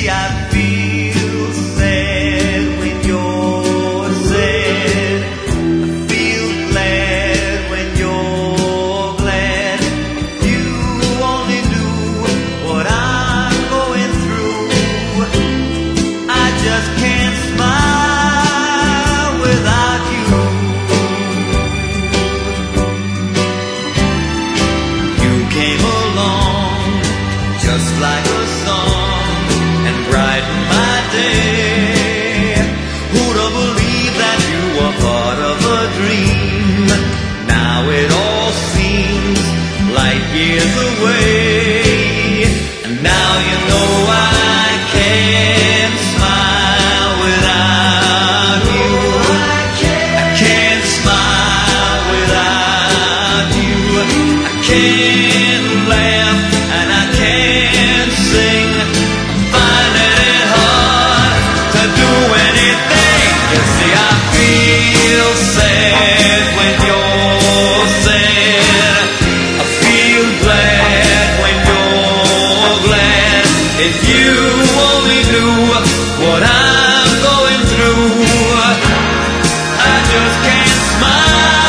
See, I feel sad when you're sad. I feel glad when you're glad. You only knew what I'm going through. I just can't smile without you. You came along just like a song and brightened my day. Who'd have believed that you were part of a dream? Now it all seems light years away. And now you know I can't smile without you. I can't smile without you. I can't laugh and I can't sing. I'm finding it hard to do anything. You see, I feel sad when you're sad. I feel glad when you're glad. If you only knew what I'm going through, I just can't smile